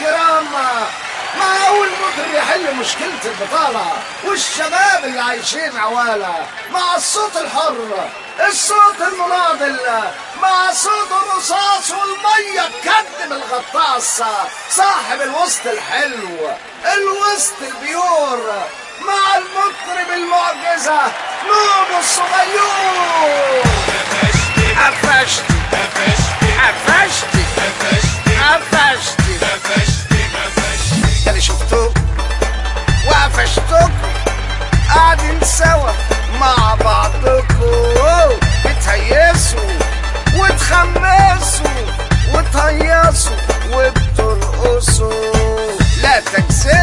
الكرام، معقول مطرب يحل مشكلة البطالة والشباب اللي عايشين عوالة مع الصوت الحر، الصوت المناضل، مع صوت الرصاص والمية تكدم الغطاس، صاحب الوسط الحلو، الوسط البيور، مع المطرب المعجزة نونو الصغيور. قفشتي قفشتي قفشتي اللي شفتوك وقفشتوك قاعدين سوا مع بعضكم، بتهيسوا وتخمسوا وتهيصوا وبترقصوا، لا تكسروا